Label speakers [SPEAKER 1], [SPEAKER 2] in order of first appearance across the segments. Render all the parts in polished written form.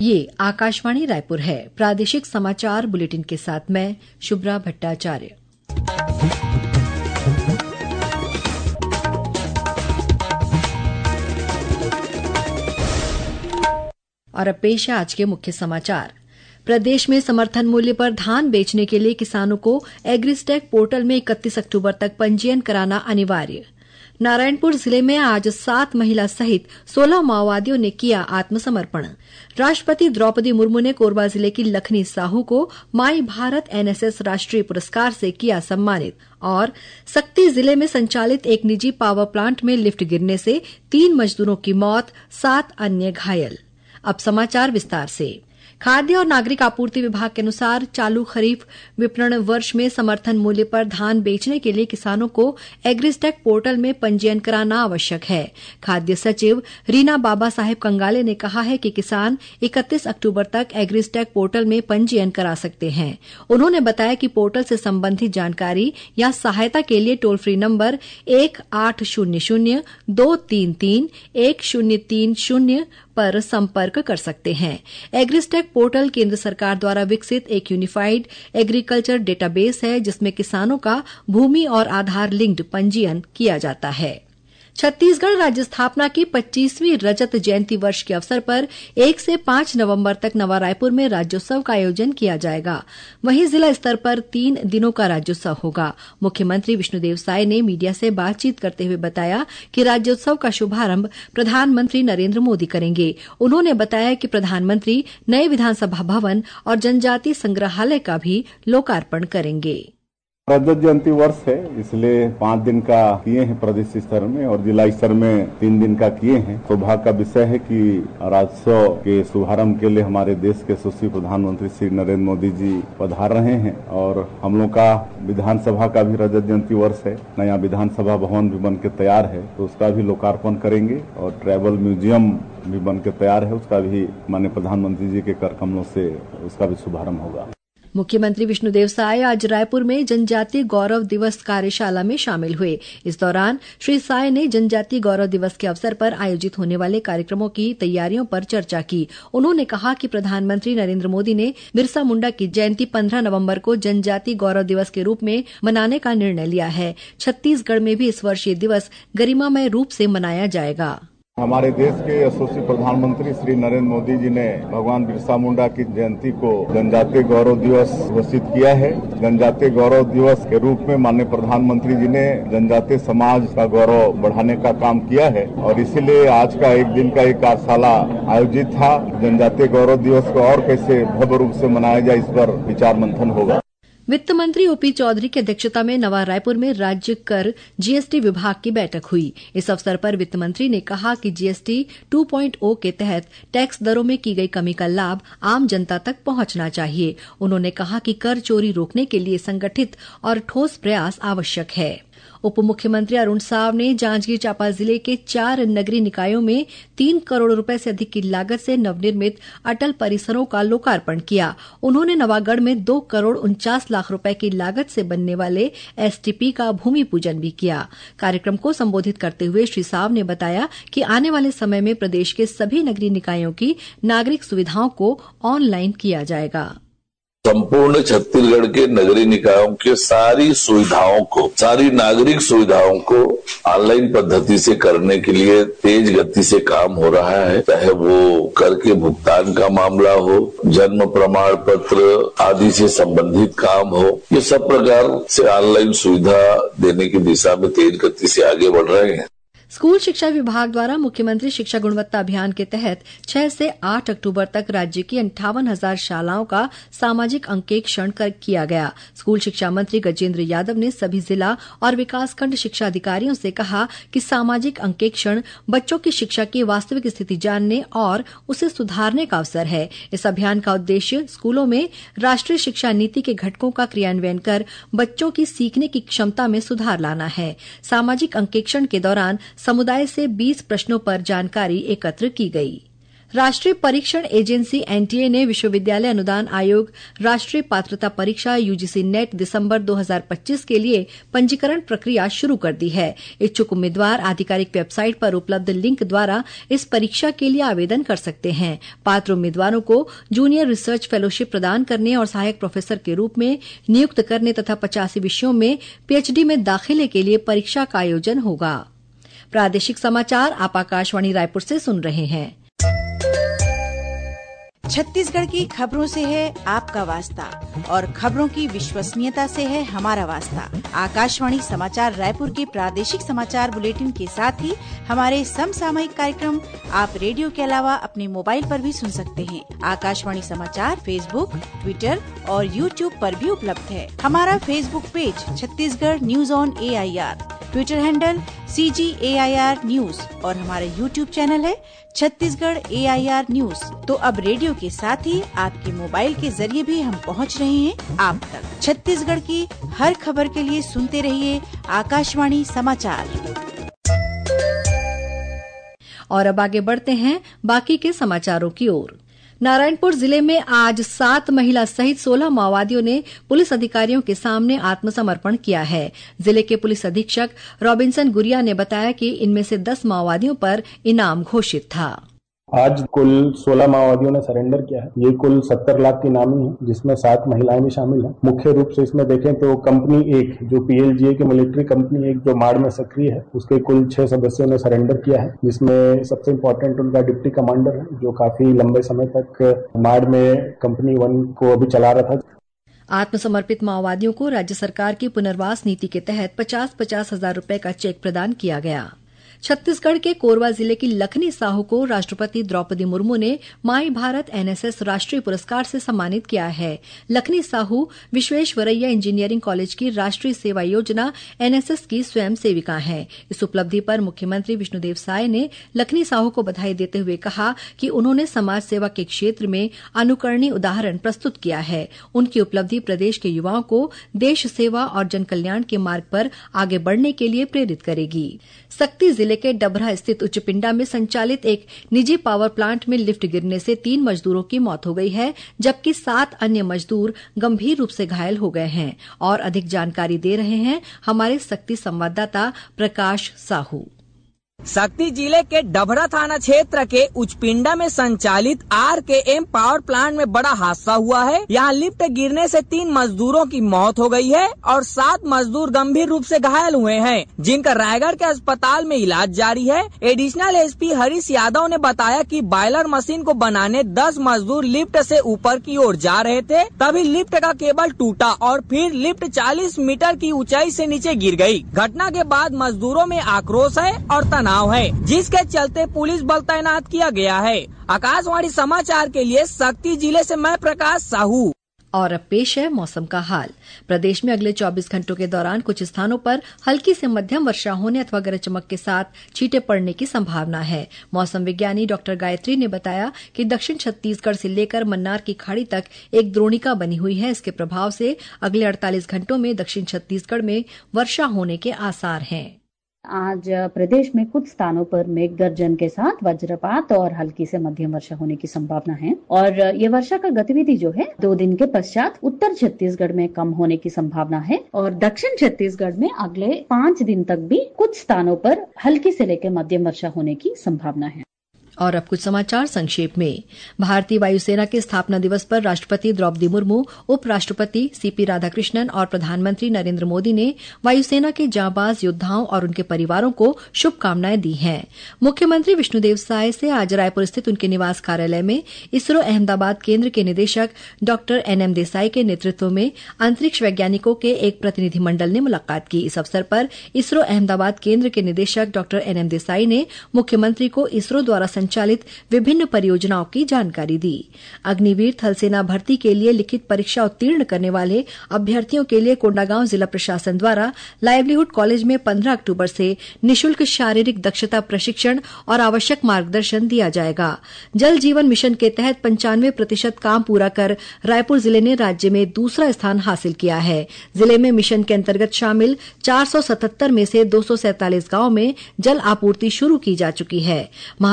[SPEAKER 1] ये आकाशवाणी रायपुर है। प्रादेशिक समाचार बुलेटिन के साथ मैं शुभ्रा भट्टाचार्य। और अब पेश है आज के मुख्य समाचार। प्रदेश में समर्थन मूल्य पर धान बेचने के लिए किसानों को एग्रीस्टैक पोर्टल में 31 अक्टूबर तक पंजीयन कराना अनिवार्य। नारायणपुर जिले में आज 7 महिला सहित 16 माओवादियों ने किया आत्मसमर्पण। राष्ट्रपति द्रौपदी मुर्मू ने कोरबा जिले की लखनी साहू को माई भारत एनएसएस राष्ट्रीय पुरस्कार से किया सम्मानित। और सक्ती जिले में संचालित एक निजी पावर प्लांट में लिफ्ट गिरने से 3 मजदूरों की मौत, 7 अन्य घायल। अब समाचार विस्तार से। खाद्य और नागरिक आपूर्ति विभाग के अनुसार चालू खरीफ विपणन वर्ष में समर्थन मूल्य पर धान बेचने के लिए किसानों को एग्रीस्टैक पोर्टल में पंजीयन कराना आवश्यक है। खाद्य सचिव रीना बाबा साहेब कंगाले ने कहा है कि किसान 31 अक्टूबर तक एग्रीस्टैक पोर्टल में पंजीयन करा सकते हैं। उन्होंने बताया कि पोर्टल से संबंधित जानकारी या सहायता के लिए टोल फ्री नंबर 1800-233-1030 पर संपर्क कर सकते हैं। एग्रीस्टैक पोर्टल केंद्र सरकार द्वारा विकसित एक यूनिफाइड एग्रीकल्चर डेटाबेस है, जिसमें किसानों का भूमि और आधार लिंक्ड पंजीयन किया जाता है। छत्तीसगढ़ राज्य स्थापना की 25वीं रजत जयंती वर्ष के अवसर पर 1 से 5 नवंबर तक नवा रायपुर में राज्योत्सव का आयोजन किया जाएगा। वहीं जिला स्तर पर 3 दिनों का राज्योत्सव होगा। मुख्यमंत्री विष्णुदेव साय ने मीडिया से बातचीत करते हुए बताया कि राज्योत्सव का शुभारंभ प्रधानमंत्री नरेंद्र मोदी करेंगे। उन्होंने बताया कि प्रधानमंत्री नए विधानसभा भवन और जनजातीय संग्रहालय का भी लोकार्पण करेंगे।
[SPEAKER 2] रजत जयंती वर्ष है, इसलिए 5 दिन का किए हैं प्रदेश स्तर में और जिला स्तर में 3 दिन का किए हैं। सौभाग्य का विषय है कि राज्योत्सव के शुभारंभ के लिए हमारे देश के यशस्वी प्रधानमंत्री श्री नरेंद्र मोदी जी पधार रहे हैं और हम लोग का विधानसभा का भी रजत जयंती वर्ष है। नया विधानसभा भवन भी बन के तैयार है, तो उसका भी लोकार्पण करेंगे और ट्राइबल म्यूजियम भी बन के तैयार है, उसका भी माननीय प्रधानमंत्री जी के कर कमलों से उसका भी शुभारंभ होगा।
[SPEAKER 1] मुख्यमंत्री विष्णुदेव साय आज रायपुर में जनजातीय गौरव दिवस कार्यशाला में शामिल हुए। इस दौरान श्री साय ने जनजातीय गौरव दिवस के अवसर पर आयोजित होने वाले कार्यक्रमों की तैयारियों पर चर्चा की। उन्होंने कहा कि प्रधानमंत्री नरेंद्र मोदी ने बिरसा मुंडा की जयंती 15 नवंबर को जनजातीय गौरव दिवस के रूप में मनाने का निर्णय लिया है। छत्तीसगढ़ में भी इस वर्ष ये दिवस गरिमामय रूप से मनाया जाएगा।
[SPEAKER 2] हमारे देश के यशस्वी प्रधानमंत्री श्री नरेंद्र मोदी जी ने भगवान बिरसा मुंडा की जयंती को जनजातीय गौरव दिवस घोषित किया है। जनजातीय गौरव दिवस के रूप में माननीय प्रधानमंत्री जी ने जनजातीय समाज का गौरव बढ़ाने का काम किया है और इसीलिए आज का एक दिन का एक कार्यशाला आयोजित था। जनजातीय गौरव दिवस को और कैसे भव्य रूप से मनाया जाए, इस पर विचार मंथन होगा।
[SPEAKER 1] वित्त मंत्री ओपी चौधरी की अध्यक्षता में नवा रायपुर में राज्य कर जीएसटी विभाग की बैठक हुई। इस अवसर पर वित्त मंत्री ने कहा कि जीएसटी 2.0 के तहत टैक्स दरों में की गई कमी का लाभ आम जनता तक पहुंचना चाहिए। उन्होंने कहा कि कर चोरी रोकने के लिए संगठित और ठोस प्रयास आवश्यक है। उप मुख्यमंत्री अरुण साव ने जांजगीर चांपा जिले के 4 नगरीय निकायों में 3 करोड़ रुपए से अधिक की लागत से नवनिर्मित अटल परिसरों का लोकार्पण किया। उन्होंने नवागढ़ में 2 करोड़ 49 लाख रुपए की लागत से बनने वाले एसटीपी का भूमि पूजन भी किया। कार्यक्रम को संबोधित करते हुए श्री साव ने बताया कि आने वाले समय में प्रदेश के सभी नगरीय निकायों की नागरिक सुविधाओं को ऑनलाइन किया जाएगा।
[SPEAKER 3] संपूर्ण छत्तीसगढ़ के नगरीय निकायों के सारी नागरिक सुविधाओं को ऑनलाइन पद्धति से करने के लिए तेज गति से काम हो रहा है। चाहे वो कर के भुगतान का मामला हो, जन्म प्रमाण पत्र आदि से संबंधित काम हो, ये सब प्रकार से ऑनलाइन सुविधा देने की दिशा में तेज गति से आगे बढ़ रहे हैं।
[SPEAKER 1] स्कूल शिक्षा विभाग द्वारा मुख्यमंत्री शिक्षा गुणवत्ता अभियान के तहत 6 से 8 अक्टूबर तक राज्य की 58,000 शालाओं का सामाजिक अंकेक्षण किया गया। स्कूल शिक्षा मंत्री गजेंद्र यादव ने सभी जिला और विकासखंड शिक्षा अधिकारियों से कहा कि सामाजिक अंकेक्षण बच्चों की शिक्षा की वास्तविक स्थिति जानने और उसे सुधारने का अवसर है। इस अभियान का उद्देश्य स्कूलों में राष्ट्रीय शिक्षा नीति के घटकों का क्रियान्वयन कर बच्चों की सीखने की क्षमता में सुधार लाना है। सामाजिक अंकेक्षण के दौरान समुदाय से 20 प्रश्नों पर जानकारी एकत्र की गई। राष्ट्रीय परीक्षण एजेंसी एनटीए ने विश्वविद्यालय अनुदान आयोग राष्ट्रीय पात्रता परीक्षा यूजीसी नेट दिसंबर 2025 के लिए पंजीकरण प्रक्रिया शुरू कर दी है। इच्छुक उम्मीदवार आधिकारिक वेबसाइट पर उपलब्ध लिंक द्वारा इस परीक्षा के लिए आवेदन कर सकते हैं। पात्र उम्मीदवारों को जूनियर रिसर्च फेलोशिप प्रदान करने और सहायक प्रोफेसर के रूप में नियुक्त करने तथा 85 विषयों में पीएचडी में दाखिले के लिए परीक्षा का आयोजन होगा। प्रादेशिक समाचार आप आकाशवाणी रायपुर से सुन रहे हैं।
[SPEAKER 4] छत्तीसगढ़ की खबरों से है आपका वास्ता और खबरों की विश्वसनीयता से है हमारा वास्ता। आकाशवाणी समाचार रायपुर के प्रादेशिक समाचार बुलेटिन के साथ ही हमारे समसामयिक कार्यक्रम आप रेडियो के अलावा अपने मोबाइल पर भी सुन सकते हैं। आकाशवाणी समाचार फेसबुक, ट्विटर और यूट्यूब पर भी उपलब्ध है। हमारा Facebook page Chhattisgarh news on AIR, Twitter handle CGAIR news और हमारा यूट्यूब चैनल है छत्तीसगढ़ AIR न्यूज। तो अब रेडियो के साथ ही आपके मोबाइल के जरिए भी हम पहुंच रहे हैं आप तक। छत्तीसगढ़ की हर खबर के लिए सुनते रहिए आकाशवाणी समाचार।
[SPEAKER 1] और अब आगे बढ़ते हैं बाकी के समाचारों की ओर। नारायणपुर जिले में आज 7 महिला सहित 16 माओवादियों ने पुलिस अधिकारियों के सामने आत्मसमर्पण किया है। जिले के पुलिस अधीक्षक रॉबिन्सन गुरिया ने बताया कि इनमें से 10 माओवादियों पर इनाम घोषित था।
[SPEAKER 5] आज कुल 16 माओवादियों ने सरेंडर किया है। ये कुल 70 लाख की इनामी है, जिसमें 7 महिलाएं भी शामिल हैं। मुख्य रूप से इसमें देखें तो कंपनी 1 जो PLGA की मिलिट्री कंपनी 1 जो माड़ में सक्रिय है, उसके कुल 6 सदस्यों ने सरेंडर किया है, जिसमें सबसे इम्पोर्टेंट उनका डिप्टी कमांडर है, जो काफी लंबे समय तक माड़ में कंपनी 1 को अभी चला रहा था।
[SPEAKER 1] आत्मसमर्पित माओवादियों को राज्य सरकार की पुनर्वास नीति के तहत 50-50 हजार रुपए का चेक प्रदान किया गया। छत्तीसगढ़ के कोरबा जिले की लखनी साहू को राष्ट्रपति द्रौपदी मुर्मू ने माई भारत NSS राष्ट्रीय पुरस्कार से सम्मानित किया है। लखनी साहू विश्वेश्वरैया इंजीनियरिंग कॉलेज की राष्ट्रीय सेवा योजना NSS की स्वयं सेविका हैं। इस उपलब्धि पर मुख्यमंत्री विष्णुदेव साय ने लखनी साहू को बधाई देते हुए कहा कि उन्होंने समाज सेवा के क्षेत्र में अनुकरणीय उदाहरण प्रस्तुत किया है। उनकी उपलब्धि प्रदेश के युवाओं को देश सेवा और जन कल्याण के मार्ग पर आगे बढ़ने के लिए प्रेरित करेगी। सक्ती जिले के डभरा स्थित उच्चपिंडा में संचालित एक निजी पावर प्लांट में लिफ्ट गिरने से 3 मजदूरों की मौत हो गई है, जबकि 7 अन्य मजदूर गंभीर रूप से घायल हो गए हैं। और अधिक जानकारी दे रहे हैं हमारे सक्ती संवाददाता प्रकाश साहू।
[SPEAKER 6] सक्ती जिले के डभरा थाना क्षेत्र के उच्चपिंडा में संचालित RKM पावर प्लांट में बड़ा हादसा हुआ है। यहाँ लिफ्ट गिरने से 3 मजदूरों की मौत हो गई है और 7 मजदूर गंभीर रूप से घायल हुए हैं, जिनका रायगढ़ के अस्पताल में इलाज जारी है। एडिशनल SP हरीश यादव ने बताया कि बॉयलर मशीन को बनाने 10 मजदूर लिफ्ट से ऊपर की ओर जा रहे थे, तभी लिफ्ट का केबल टूटा और फिर लिफ्ट 40 मीटर की ऊंचाई से नीचे गिर गई। घटना के बाद मजदूरों में आक्रोश है और तनाव है, जिसके चलते पुलिस बल तैनात किया गया है। आकाशवाणी समाचार के लिए सक्ती जिले से मैं प्रकाश साहू।
[SPEAKER 1] और अब पेश है मौसम का हाल। प्रदेश में अगले 24 घंटों के दौरान कुछ स्थानों पर हल्की से मध्यम वर्षा होने अथवा गरज चमक के साथ छींटे पड़ने की संभावना है। मौसम विज्ञानी डॉक्टर गायत्री ने बताया कि दक्षिण छत्तीसगढ़ से लेकर मन्नार की खाड़ी तक एक द्रोणिका बनी हुई है। इसके प्रभाव से अगले 48 घंटों में दक्षिण छत्तीसगढ़ में वर्षा होने के आसार हैं।
[SPEAKER 7] आज प्रदेश में कुछ स्थानों पर मेघ गर्जन के साथ वज्रपात और हल्की से मध्यम वर्षा होने की संभावना है और ये वर्षा का गतिविधि जो है 2 दिन के पश्चात उत्तर छत्तीसगढ़ में कम होने की संभावना है और दक्षिण छत्तीसगढ़ में अगले 5 दिन तक भी कुछ स्थानों पर हल्की से लेकर मध्यम वर्षा होने की संभावना है।
[SPEAKER 1] और अब कुछ समाचार संक्षेप में। भारतीय वायुसेना के स्थापना दिवस पर राष्ट्रपति द्रौपदी मुर्मू, उपराष्ट्रपति CP राधाकृष्णन और प्रधानमंत्री नरेंद्र मोदी ने वायुसेना के जांबाज योद्धाओं और उनके परिवारों को शुभकामनाएं दी हैं। मुख्यमंत्री विष्णुदेव साय से आज रायपुर स्थित उनके निवास कार्यालय में इसरो अहमदाबाद केंद्र के निदेशक डॉक्टर NM देसाई के नेतृत्व में अंतरिक्ष वैज्ञानिकों के एक प्रतिनिधिमंडल ने मुलाकात की। इस अवसर पर इसरो अहमदाबाद केंद्र के निदेशक डॉक्टर NM देसाई ने मुख्यमंत्री को इसरो द्वारा संचालित विभिन्न परियोजनाओं की जानकारी दी। अग्निवीर थल सेना भर्ती के लिए लिखित परीक्षा उत्तीर्ण करने वाले अभ्यर्थियों के लिए कोंडागांव जिला प्रशासन द्वारा लाइवलीहुड कॉलेज में 15 अक्टूबर से निःशुल्क शारीरिक दक्षता प्रशिक्षण और आवश्यक मार्गदर्शन दिया जाएगा। जल जीवन मिशन के तहत 95% काम पूरा कर रायपुर जिले ने राज्य में दूसरा स्थान हासिल किया है। जिले में मिशन के अंतर्गत शामिल 477 में से 247 गांवों में जल आपूर्ति शुरू की जा चुकी है। महासमुंद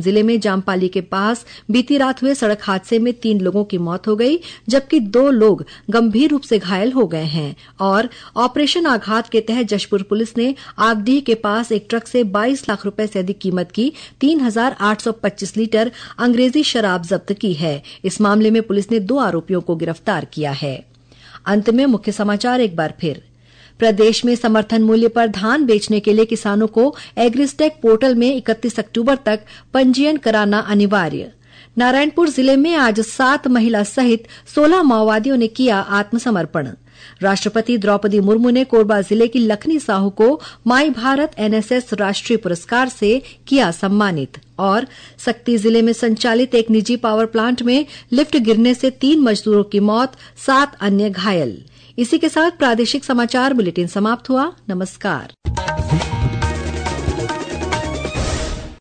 [SPEAKER 1] जिले में जामपाली के पास बीती रात हुए सड़क हादसे में 3 लोगों की मौत हो गई, जबकि 2 लोग गंभीर रूप से घायल हो गए हैं। और ऑपरेशन आघात के तहत जशपुर पुलिस ने आगडीह के पास एक ट्रक से 22 लाख रुपए से अधिक कीमत की 3,825 लीटर अंग्रेजी शराब जब्त की है। इस मामले में पुलिस ने 2 आरोपियों को गिरफ्तार किया है। अंत में मुख्य समाचार एक बार फिर। प्रदेश में समर्थन मूल्य पर धान बेचने के लिए किसानों को एग्रीस्टेक पोर्टल में 31 अक्टूबर तक पंजीयन कराना अनिवार्य। नारायणपुर जिले में आज 7 महिला सहित 16 माओवादियों ने किया आत्मसमर्पण। राष्ट्रपति द्रौपदी मुर्मू ने कोरबा जिले की लखनी साहू को माई भारत एनएसएस राष्ट्रीय पुरस्कार से किया सम्मानित। और सक्ती जिले में संचालित एक निजी पावर प्लांट में लिफ्ट गिरने से 3 मजदूरों की मौत, 7 अन्य घायल। इसी के साथ प्रादेशिक समाचार बुलेटिन समाप्त हुआ। नमस्कार।